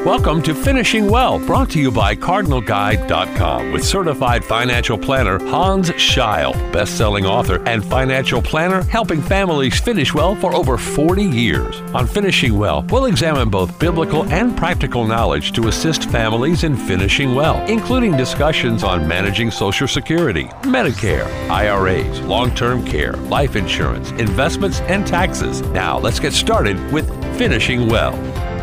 Welcome to Finishing Well, brought to you by CardinalGuide.com with certified financial planner Hans Scheil, best-selling author and financial planner helping families finish well for over 40 years. On Finishing Well, we'll examine both biblical and practical knowledge to assist families in finishing well, including discussions on managing Social Security, Medicare, IRAs, long-term care, life insurance, investments, and taxes. Now, let's get started with Finishing Well.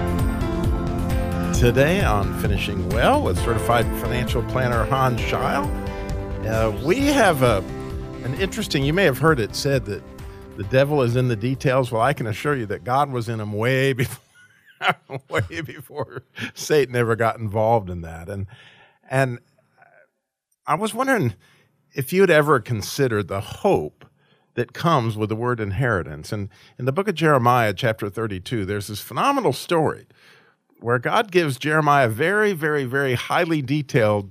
Today on Finishing Well with certified financial planner Hans Scheil, we have an interesting, you may have heard it said that the devil is in the details. Well, I can assure you that God was in them way before Satan ever got involved in that. And I was wondering if you'd ever considered the hope that comes with the word inheritance. And in the book of Jeremiah, chapter 32, there's this phenomenal story where God gives Jeremiah very, very, very highly detailed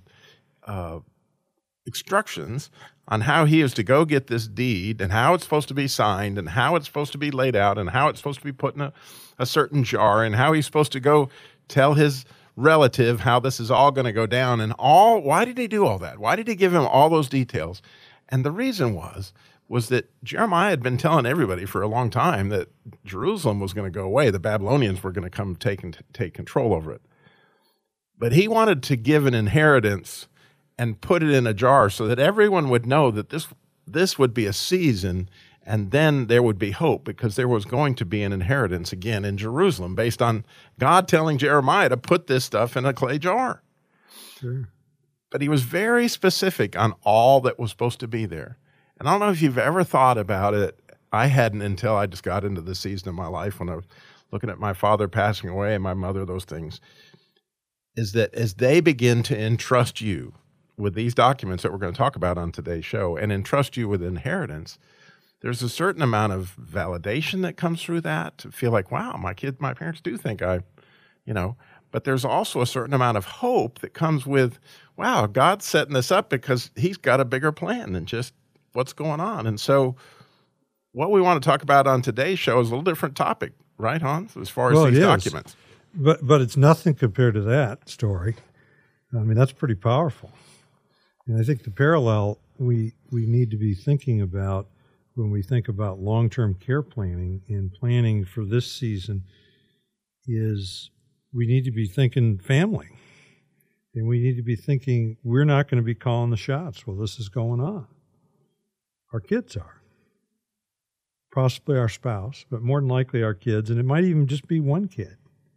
instructions on how he is to go get this deed and how it's supposed to be signed and how it's supposed to be laid out and how it's supposed to be put in a certain jar and how he's supposed to go tell his relative how this is all going to go down and all. Why did he do all that? Why did he give him all those details? And the reason was that Jeremiah had been telling everybody for a long time that Jerusalem was going to go away. The Babylonians were going to come take control over it. But he wanted to give an inheritance and put it in a jar so that everyone would know that this would be a season, and then there would be hope because there was going to be an inheritance again in Jerusalem based on God telling Jeremiah to put this stuff in a clay jar. Sure. But he was very specific on all that was supposed to be there. And I don't know if you've ever thought about it. I hadn't until I just got into this season of my life when I was looking at my father passing away and my mother, those things, is that as they begin to entrust you with these documents that we're going to talk about on today's show and entrust you with inheritance, there's a certain amount of validation that comes through that to feel like, wow, my parents do think but there's also a certain amount of hope that comes with, wow, God's setting this up because he's got a bigger plan than just what's going on. And so what we want to talk about on today's show is a little different topic, right, Hans, as far as these documents. But it's nothing compared to that story. I mean, that's pretty powerful. And I think the parallel we need to be thinking about when we think about long-term care planning and planning for this season is we need to be thinking family. And we need to be thinking we're not going to be calling the shots while this is going on. Our kids are. Possibly our spouse, but more than likely our kids, and it might even just be one kid.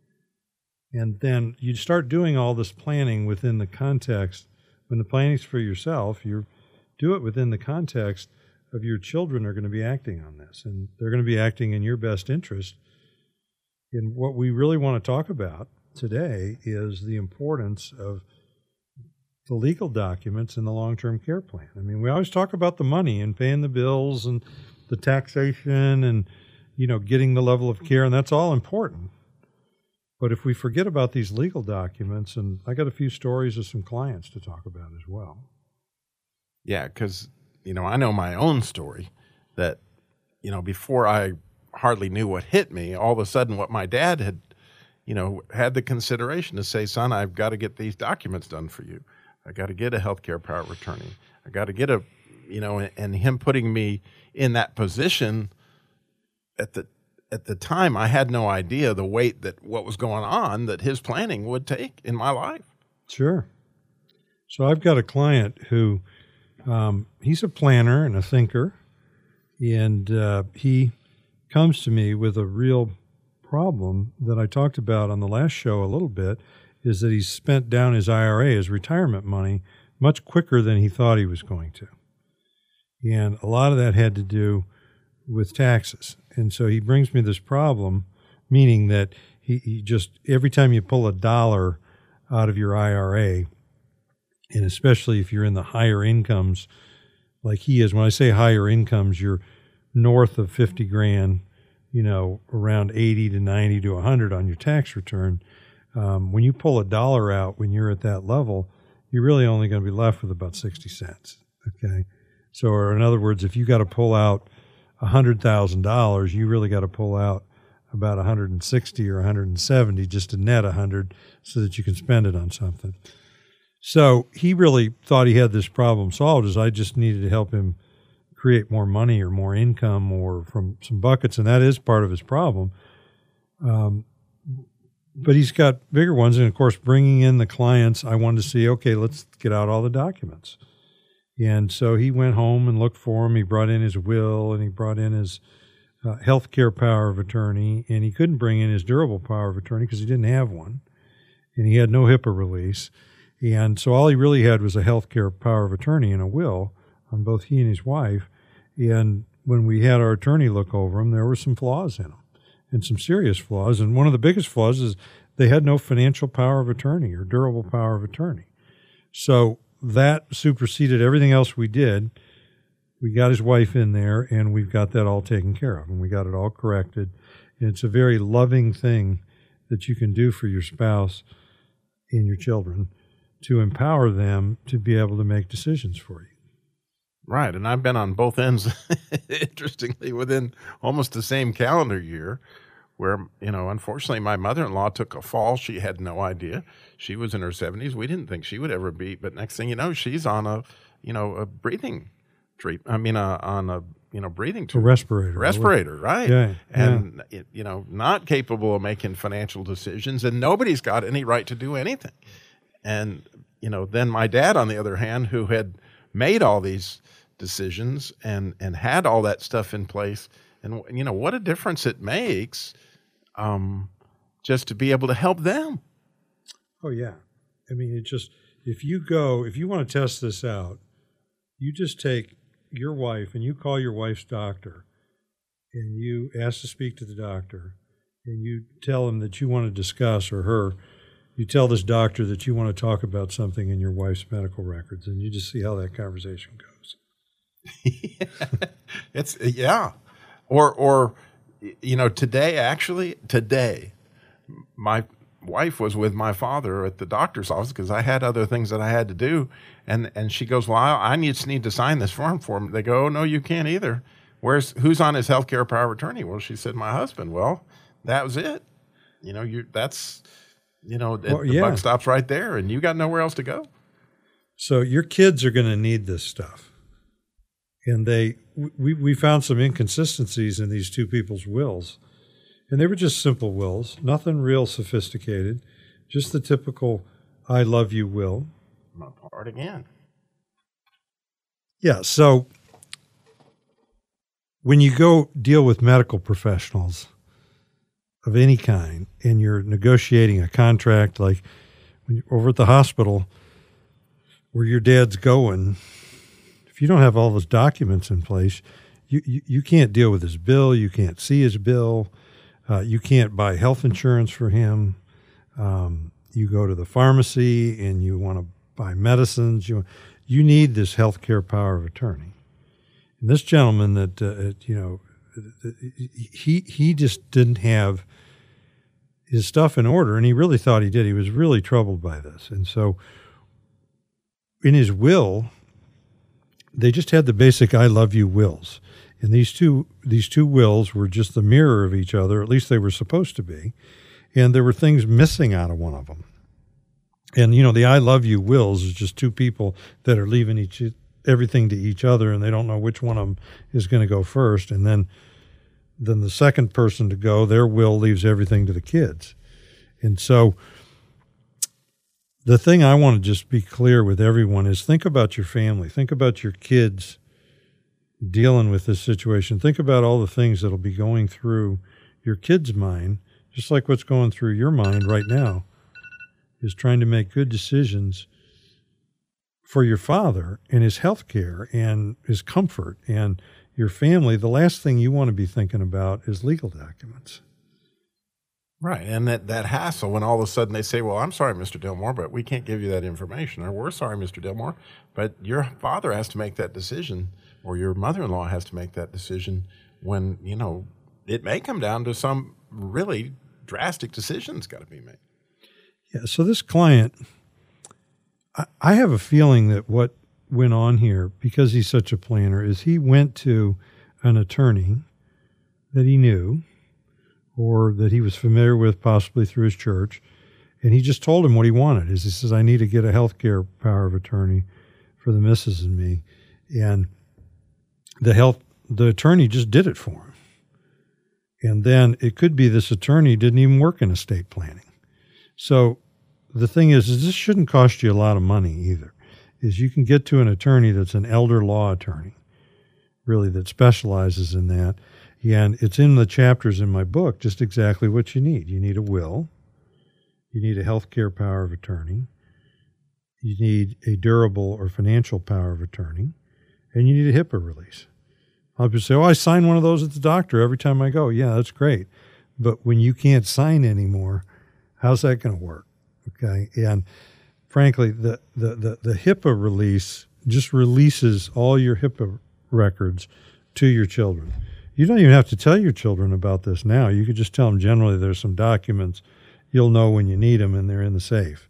And then you start doing all this planning within the context. When the planning's for yourself, you do it within the context of your children are going to be acting on this, and they're going to be acting in your best interest. And what we really want to talk about today is the importance of the legal documents in the long-term care plan. I mean, we always talk about the money and paying the bills and the taxation and, getting the level of care, and that's all important. But if we forget about these legal documents, and I got a few stories of some clients to talk about as well. Yeah, because, I know my own story that, before I hardly knew what hit me, all of a sudden what my dad had, had the consideration to say, son, I've got to get these documents done for you. I got to get a healthcare power of attorney. I got to get and him putting me in that position at the time, I had no idea the weight that what was going on that his planning would take in my life. Sure. So I've got a client who, he's a planner and a thinker, and he comes to me with a real problem that I talked about on the last show a little bit, is that he's spent down his IRA, his retirement money, much quicker than he thought he was going to. And a lot of that had to do with taxes. And so he brings me this problem, meaning that he just, every time you pull $1 out of your IRA, and especially if you're in the higher incomes like he is, when I say higher incomes, you're north of 50 grand, around 80 to 90 to 100 on your tax return. When you pull $1 out when you're at that level, you're really only going to be left with about 60 cents. Okay. So, or in other words, if you got to pull out $100,000, you really got to pull out about 160 or 170 just to net 100 so that you can spend it on something. So he really thought he had this problem solved, as I just needed to help him create more money or more income or from some buckets, and that is part of his problem. But he's got bigger ones, and of course, bringing in the clients, I wanted to see, okay, let's get out all the documents. And so he went home and looked for them. He brought in his will, and he brought in his healthcare power of attorney, and he couldn't bring in his durable power of attorney because he didn't have one, and he had no HIPAA release. And so all he really had was a healthcare power of attorney and a will on both he and his wife. And when we had our attorney look over them, there were some flaws in them, and some serious flaws. And one of the biggest flaws is they had no financial power of attorney or durable power of attorney. So that superseded everything else we did. We got his wife in there, and we've got that all taken care of, and we got it all corrected. And it's a very loving thing that you can do for your spouse and your children to empower them to be able to make decisions for you. Right, and I've been on both ends, interestingly, within almost the same calendar year, where, unfortunately, my mother-in-law took a fall. She had no idea. She was in her 70s. We didn't think she would ever be, but next thing you know, she's on a breathing treatment. On a breathing tube. A respirator. Respirator, right. Yeah, and, not capable of making financial decisions, and nobody's got any right to do anything. And, then my dad, on the other hand, who had made all these decisions and had all that stuff in place, and, what a difference it makes just to be able to help them. Oh, yeah. I mean, if you want to test this out, you just take your wife and you call your wife's doctor and you ask to speak to the doctor and you tell him that you want to discuss, or her, you tell this doctor that you want to talk about something in your wife's medical records, and you just see how that conversation goes. Or today, my wife was with my father at the doctor's office because I had other things that I had to do. And she goes, well, I just need to sign this form for him. They go, oh, no, you can't either. Who's on his healthcare power of attorney? Well, she said, my husband. Well, that was it. The buck stops right there, and you got nowhere else to go. So your kids are going to need this stuff. And we found some inconsistencies in these two people's wills. And they were just simple wills, nothing real sophisticated, just the typical I love you will. My part again. Yeah, so when you go deal with medical professionals of any kind and you're negotiating a contract, like when you're over at the hospital where your dad's going, if you don't have all those documents in place, you can't deal with his bill, you can't see his bill, you can't buy health insurance for him. You go to the pharmacy and you want to buy medicines. You need this healthcare power of attorney. And this gentleman he just didn't have his stuff in order, and he really thought he did. He was really troubled by this. And so in his will, they just had the basic I love you wills. And these two wills were just the mirror of each other, at least they were supposed to be. And there were things missing out of one of them. And, the I love you wills is just two people that are leaving everything to each other, and they don't know which one of them is going to go first. And then the second person to go, their will leaves everything to the kids. And so the thing I want to just be clear with everyone is think about your family. Think about your kids dealing with this situation. Think about all the things that'll be going through your kid's mind, just like what's going through your mind right now, is trying to make good decisions for your father and his health care and his comfort and your family. The last thing you want to be thinking about is legal documents. Right, and that hassle when all of a sudden they say, well, I'm sorry, Mr. Dillmore, but we can't give you that information. Or we're sorry, Mr. Dillmore, but your father has to make that decision, or your mother-in-law has to make that decision when, it may come down to some really drastic decisions got to be made. Yeah, so this client, I have a feeling that what went on here, because he's such a planner, is he went to an attorney that he knew, or that he was familiar with possibly through his church. And he just told him what he wanted. He says, I need to get a health care power of attorney for the missus and me. And the attorney just did it for him. And then it could be this attorney didn't even work in estate planning. So the thing is this shouldn't cost you a lot of money either, is you can get to an attorney that's an elder law attorney, really, that specializes in that. And it's in the chapters in my book, just exactly what you need. You need a will. You need a health care power of attorney. You need a durable or financial power of attorney. And you need a HIPAA release. I'll just say, I sign one of those at the doctor every time I go. Yeah, that's great. But when you can't sign anymore, how's that going to work? Okay. And frankly, the HIPAA release just releases all your HIPAA records to your children. You don't even have to tell your children about this now. You could just tell them generally there's some documents. You'll know when you need them, and they're in the safe.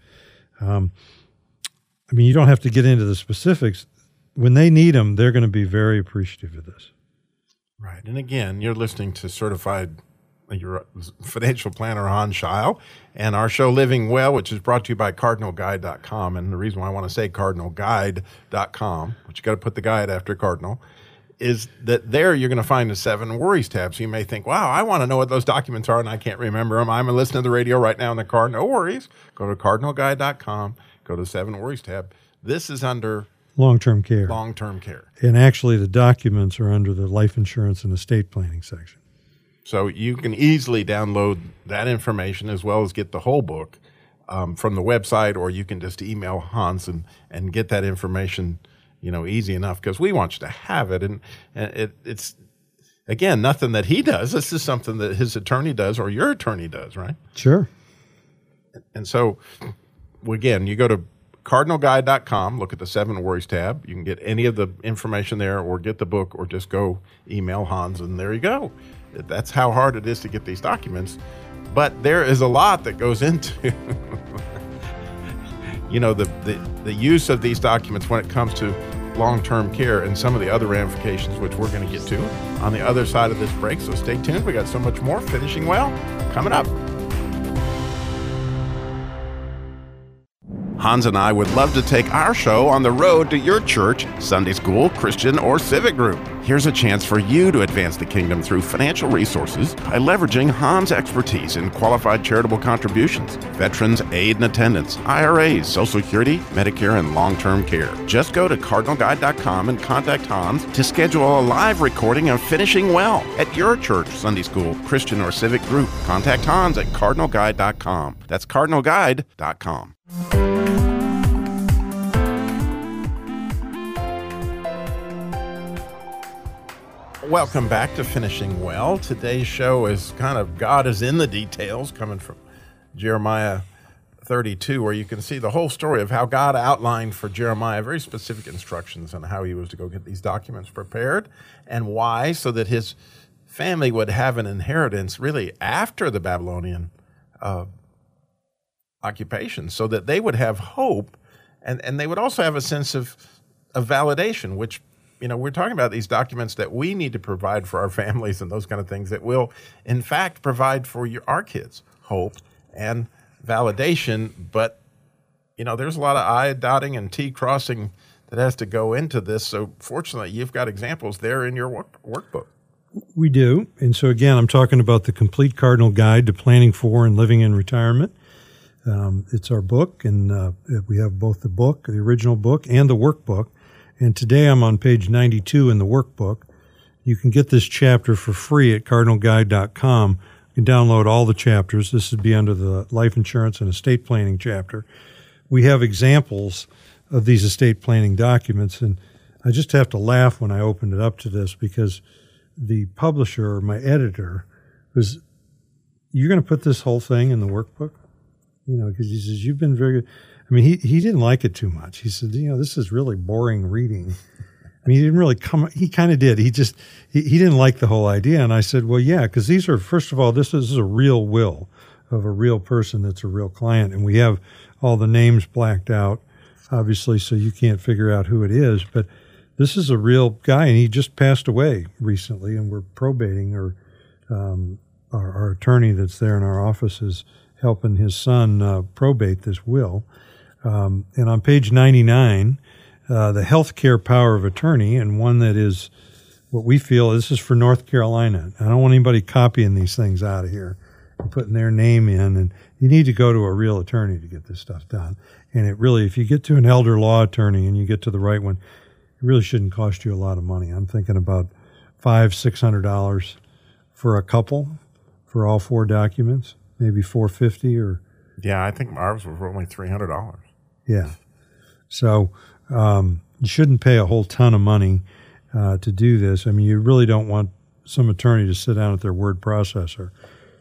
You don't have to get into the specifics. When they need them, they're going to be very appreciative of this. Right. And again, you're listening to your financial planner, Hans Scheil, and our show Living Well, which is brought to you by CardinalGuide.com. And the reason why I want to say CardinalGuide.com, which you got to put the guide after Cardinal, is that there you're going to find the 7 Worries tab. So you may think, wow, I want to know what those documents are, and I can't remember them. I'm listening to the radio right now in the car. No worries. Go to CardinalGuide.com, go to the 7 Worries tab. This is under long-term care. Long-term care. And actually the documents are under the life insurance and estate planning section. So you can easily download that information as well as get the whole book from the website, or you can just email Hans and get that information easy enough, because we want you to have it. And it's, again, nothing that he does. This is something that his attorney does or your attorney does, right? Sure. And so, again, you go to CardinalGuide.com, look at the 7 Worries tab. You can get any of the information there, or get the book, or just go email Hans, and there you go. That's how hard it is to get these documents. But there is a lot that goes into the use of these documents when it comes to long-term care and some of the other ramifications, which we're going to get to on the other side of this break. So stay tuned. We got so much more Finishing Well coming up. Hans and I would love to take our show on the road to your church, Sunday school, Christian, or civic group. Here's a chance for you to advance the kingdom through financial resources by leveraging Hans' expertise in qualified charitable contributions, veterans aid and attendance, IRAs, Social Security, Medicare, and long-term care. Just go to CardinalGuide.com and contact Hans to schedule a live recording of Finishing Well at your church, Sunday school, Christian, or civic group. Contact Hans at CardinalGuide.com. That's CardinalGuide.com. Welcome back to Finishing Well. Today's show is kind of God is in the details, coming from Jeremiah 32, where you can see the whole story of how God outlined for Jeremiah very specific instructions on how he was to go get these documents prepared and why, so that his family would have an inheritance really after the Babylonian occupation, so that they would have hope, and they would also have a sense of validation, which, we're talking about these documents that we need to provide for our families and those kind of things that will, in fact, provide for our kids hope and validation. But, there's a lot of I dotting and T crossing that has to go into this. So fortunately, you've got examples there in your workbook. We do. And so, again, I'm talking about the Complete Cardinal Guide to Planning for and Living in Retirement. It's our book, and we have both the book, the original book, and the workbook. And today I'm on page 92 in the workbook. You can get this chapter for free at CardinalGuide.com. You can download all the chapters. This would be under the life insurance and estate planning chapter. We have examples of these estate planning documents, and I just have to laugh when I opened it up to this, because the publisher, my editor, was, "You're going to put this whole thing in the workbook?" Because he says, "You've been very good." I mean, he didn't like it too much. He said, "This is really boring reading." I mean, he didn't really he kind of did. He didn't like the whole idea. And I said, well, yeah, because these are, first of all, this is a real will of a real person that's a real client. And we have all the names blacked out, obviously, so you can't figure out who it is. But this is a real guy, and he just passed away recently, and we're probating or our attorney that's there in our office is helping his son probate this will. And on page 99, the healthcare power of attorney, and one that is what we feel, this is for North Carolina. I don't want anybody copying these things out of here and putting their name in. And you need to go to a real attorney to get this stuff done. And it really, if you get to an elder law attorney and you get to the right one, it really shouldn't cost you a lot of money. I'm thinking about $500-$600 for a couple for all 4 documents, maybe $450 or. Yeah, I think ours was only $300. Yeah. So you shouldn't pay a whole ton of money to do this. I mean, you really don't want some attorney to sit down at their word processor.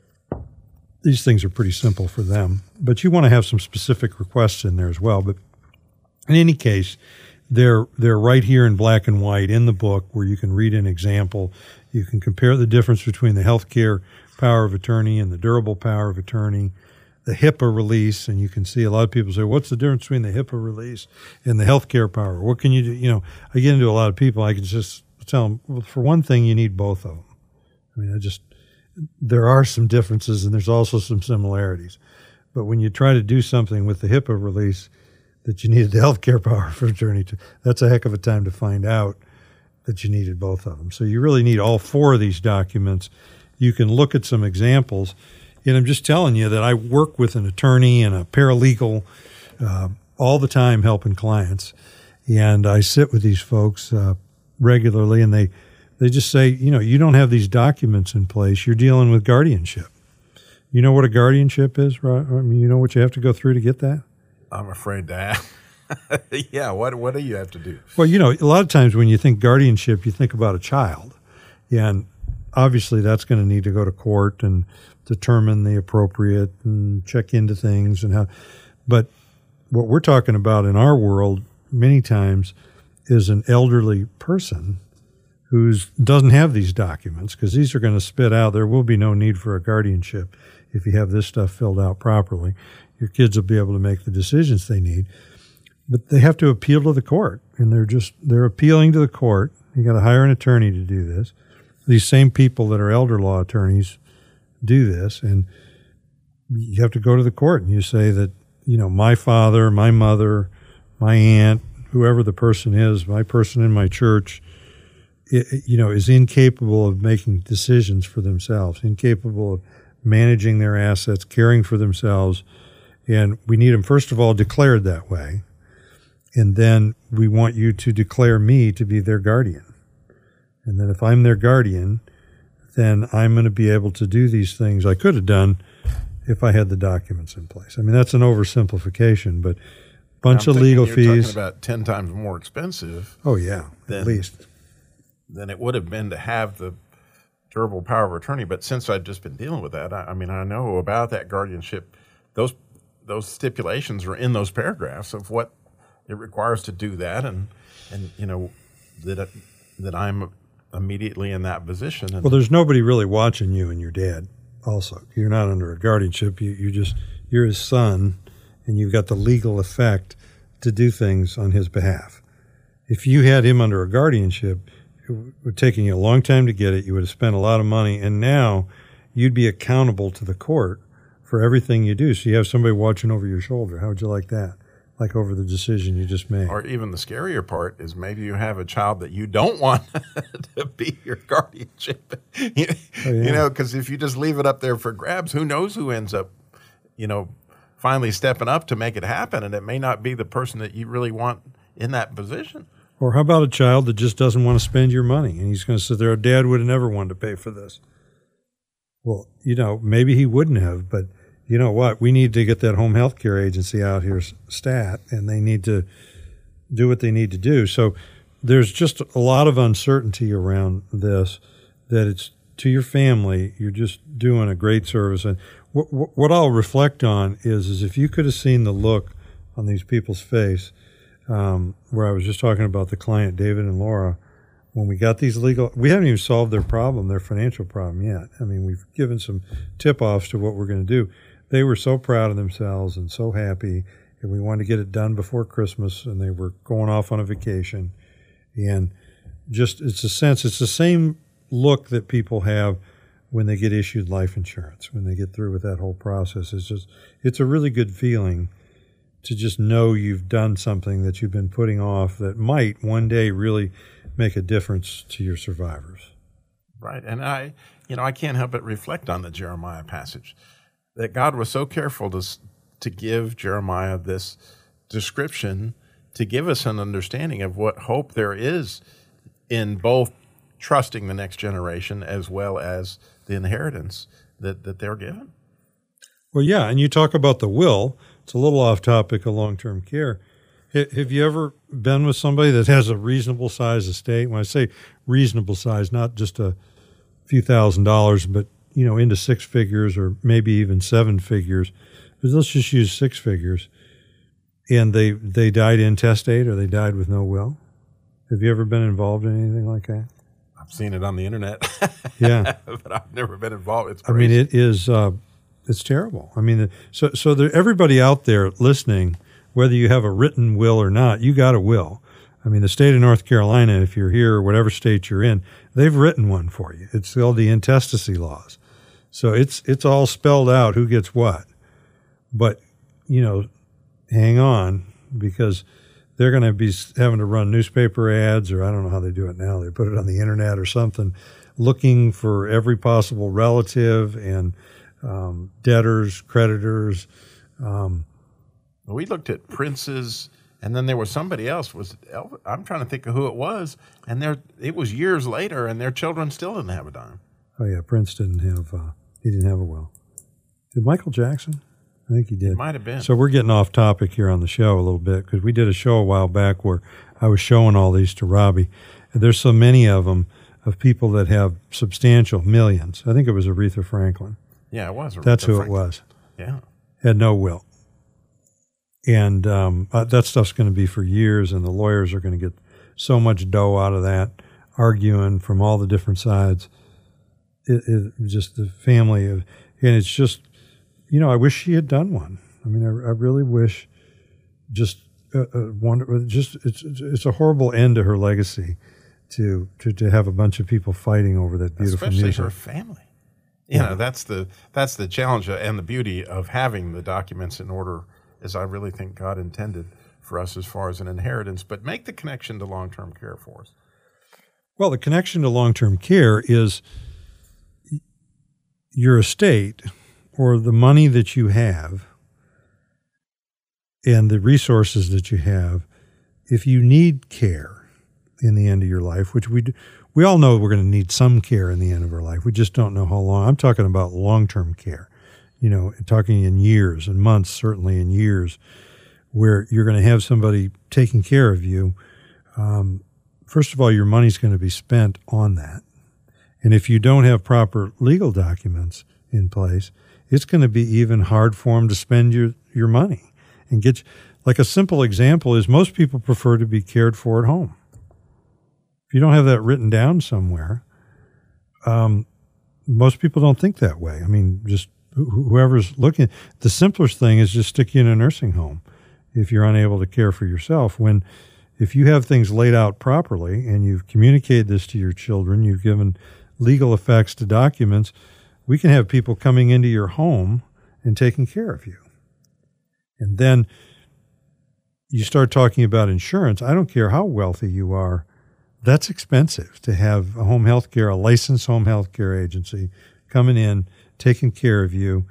These things are pretty simple for them, but you want to have some specific requests in there as well. But in any case, they're right here in black and white in the book where you can read an example. You can compare the difference between the healthcare power of attorney and the durable power of attorney, the HIPAA release, and you can see a lot of people say, what's the difference between the HIPAA release and the healthcare power? What can you do? You know, I get into a lot of people, I can just tell them, well, for one thing, you need both of them. I mean, there are some differences and there's also some similarities. But when you try to do something with the HIPAA release that you needed the healthcare power of attorney to, that's a heck of a time to find out that you needed both of them. So you really need all 4 of these documents. You can look at some examples. And I'm just telling you that I work with an attorney and a paralegal all the time helping clients. And I sit with these folks regularly, and they just say, you know, you don't have these documents in place. You're dealing with guardianship. You know what a guardianship is, right? I mean, you know what you have to go through to get that? I'm afraid to ask. Yeah, what do you have to do? Well, you know, a lot of times when you think guardianship, you think about a child. And obviously that's going to need to go to court and determine the appropriate and check into things and how. But what we're talking about in our world many times is an elderly person who doesn't have these documents, because these are going to spit out. There will be no need for a guardianship if you have this stuff filled out properly. Your kids will be able to make the decisions they need. But they have to appeal to the court, and they're appealing to the court. You got to hire an attorney to do this. These same people that are elder law attorneys do this, and you have to go to the court and you say that, you know, my father, my mother, my aunt, whoever the person is, my person in my church, you know, is incapable of making decisions for themselves, incapable of managing their assets, caring for themselves, and we need them, first of all, declared that way, and then we want you to declare me to be their guardian. And then if I'm their guardian, then I'm going to be able to do these things I could have done if I had the documents in place. I mean, that's an oversimplification, but bunch of legal fees. You're talking about 10 times more expensive. Oh, yeah, at least. Than it would have been to have the durable power of attorney. But since I've just been dealing with that, I mean, I know about that guardianship. Those stipulations are in those paragraphs of what it requires to do that, and you know, that I'm immediately in that position. Well, there's nobody really watching you and your dad also. You're not under a guardianship. You're his son, and you've got the legal effect to do things on his behalf. If you had him under a guardianship, it would have taken you a long time to get it. You would have spent a lot of money, and now you'd be accountable to the court for everything you do. So you have somebody watching over your shoulder. How would you like that? Like over the decision you just made. Or even the scarier part is maybe you have a child that you don't want to be your guardianship. You know, because if you just leave it up there for grabs, who knows who ends up, you know, finally stepping up to make it happen, and it may not be the person that you really want in that position. Or how about a child that just doesn't want to spend your money, and he's going to sit there, Dad would have never wanted to pay for this. Well, you know, maybe he wouldn't have, but you know what? We need to get that home health care agency out here stat, and they need to do what they need to do. So there's just a lot of uncertainty around this, that it's to your family, you're just doing a great service. And what I'll reflect on is if you could have seen the look on these people's face, where I was just talking about the client, David and Laura, when we got these legal, we haven't even solved their problem, their financial problem yet. I mean, we've given some tip-offs to what we're going to do. They were so proud of themselves and so happy, and we wanted to get it done before Christmas, and they were going off on a vacation. And just, it's the same look that people have when they get issued life insurance, when they get through with that whole process. It's a really good feeling to just know you've done something that you've been putting off that might one day really make a difference to your survivors. Right. And I can't help but reflect on the Jeremiah passage, that God was so careful to give Jeremiah this description to give us an understanding of what hope there is in both trusting the next generation as well as the inheritance that they're given. Well, yeah, and you talk about the will. It's a little off topic of long-term care. Have you ever been with somebody that has a reasonable size estate? When I say reasonable size, not just a few $1,000s, but into six figures or maybe even seven figures. But let's just use six figures. And they died intestate or they died with no will. Have you ever been involved in anything like that? I've seen it on the internet. Yeah, but I've never been involved. It's crazy. I mean, it is. It's terrible. I mean, so everybody out there listening, whether you have a written will or not, you got a will. I mean, the state of North Carolina, if you're here or whatever state you're in, they've written one for you. It's called the intestacy laws. So it's all spelled out who gets what. But, hang on, because they're going to be having to run newspaper ads, or I don't know how they do it now. They put it on the internet or something, looking for every possible relative and debtors, creditors. We looked at princes, and then there was somebody else. I'm trying to think of who it was, and it was years later, and their children still didn't have a dime. Oh yeah, Prince didn't have a will. Did Michael Jackson? I think he did. It might have been. So we're getting off topic here on the show a little bit because we did a show a while back where I was showing all these to Robbie. And there's so many of them of people that have substantial millions. I think it was Aretha Franklin. Yeah, it was. That's who it was. Yeah. Had no will. And that stuff's going to be for years, and the lawyers are going to get so much dough out of that, arguing from all the different sides. It just the family of, and it's just, I wish she had done one. I mean, I really wish it's a horrible end to her legacy to have a bunch of people fighting over that beautiful music. Especially her family. That's the challenge and the beauty of having the documents in order, as I really think God intended for us as far as an inheritance. But make the connection to long-term care for us. Well, the connection to long-term care is your estate or the money that you have and the resources that you have. If you need care in the end of your life, which we all know we're going to need some care in the end of our life. We just don't know how long. I'm talking about long-term care, talking in years and months, certainly in years, where you're going to have somebody taking care of you. First of all, your money's going to be spent on that. And if you don't have proper legal documents in place, it's going to be even hard for them to spend your money. And like a simple example is most people prefer to be cared for at home. If you don't have that written down somewhere, most people don't think that way. I mean, just whoever's looking, the simplest thing is just stick you in a nursing home if you're unable to care for yourself. If you have things laid out properly and you've communicated this to your children, you've given legal effects to documents, we can have people coming into your home and taking care of you. And then you start talking about insurance. I don't care how wealthy you are. That's expensive to have a licensed home health care agency coming in, taking care of you.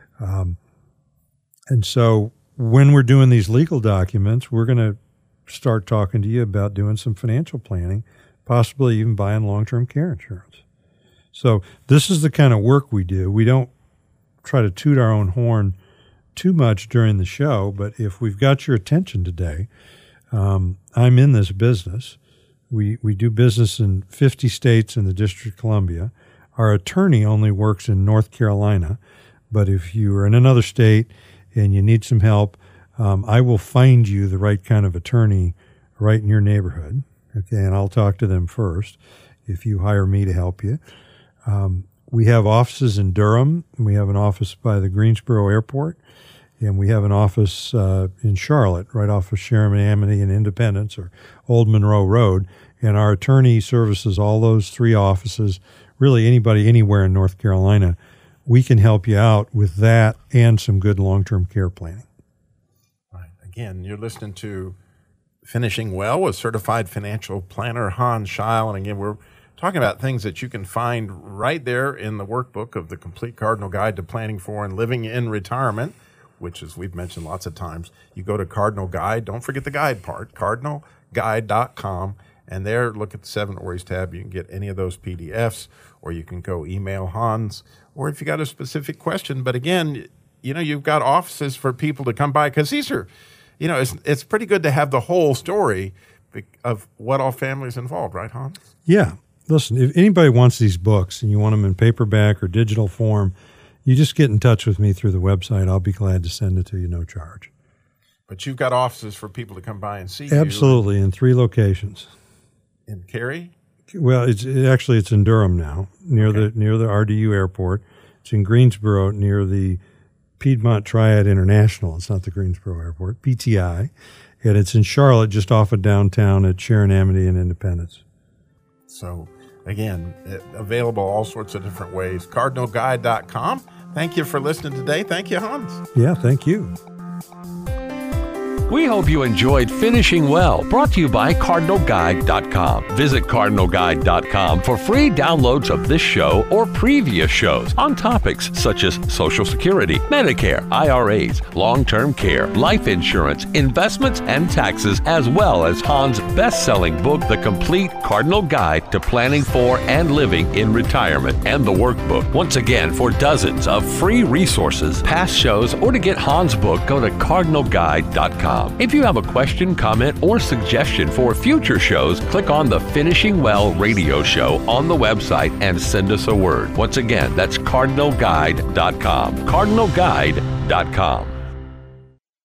And so when we're doing these legal documents, we're going to start talking to you about doing some financial planning, possibly even buying long-term care insurance. So this is the kind of work we do. We don't try to toot our own horn too much during the show, but if we've got your attention today, I'm in this business. We do business in 50 states in the District of Columbia. Our attorney only works in North Carolina, but if you are in another state and you need some help, I will find you the right kind of attorney right in your neighborhood, okay, and I'll talk to them first if you hire me to help you. We have offices in Durham. We have an office by the Greensboro Airport, and we have an office in Charlotte, right off of Sherman, Amity, and Independence, or Old Monroe Road. And our attorney services all those three offices really anybody anywhere in North Carolina, we can help you out with that and some good long-term care planning. Right. Again, you're listening to Finishing Well with certified financial planner Hans Scheil. And again, we're talking about things that you can find right there in the workbook of the Complete Cardinal Guide to Planning for and Living in Retirement, which, as we've mentioned lots of times, you go to Cardinal Guide. Don't forget the guide part, cardinalguide.com. And there, look at the 7 Ories tab. You can get any of those PDFs, or you can go email Hans, or if you got a specific question. But again, you've got offices for people to come by, because these are, it's pretty good to have the whole story of what all families involved, right, Hans? Yeah. Listen, if anybody wants these books and you want them in paperback or digital form, you just get in touch with me through the website. I'll be glad to send it to you, no charge. But you've got offices for people to come by and see Absolutely, in 3 locations. In Cary? Well, it's in Durham now, near the RDU airport. It's in Greensboro, near the Piedmont Triad International. It's not the Greensboro Airport, PTI. And it's in Charlotte, just off of downtown at Sharon, Amity, and Independence. So, again, available all sorts of different ways. CardinalGuide.com. Thank you for listening today. Thank you, Hans. Yeah, thank you. We hope you enjoyed Finishing Well, brought to you by CardinalGuide.com. Visit CardinalGuide.com for free downloads of this show or previous shows on topics such as Social Security, Medicare, IRAs, long-term care, life insurance, investments, and taxes, as well as Hans' best-selling book, The Complete Cardinal Guide to Planning for and Living in Retirement, and the workbook. Once again, for dozens of free resources, past shows, or to get Hans' book, go to CardinalGuide.com. If you have a question, comment, or suggestion for future shows, click on the Finishing Well radio show on the website and send us a word. Once again, that's CardinalGuide.com. CardinalGuide.com.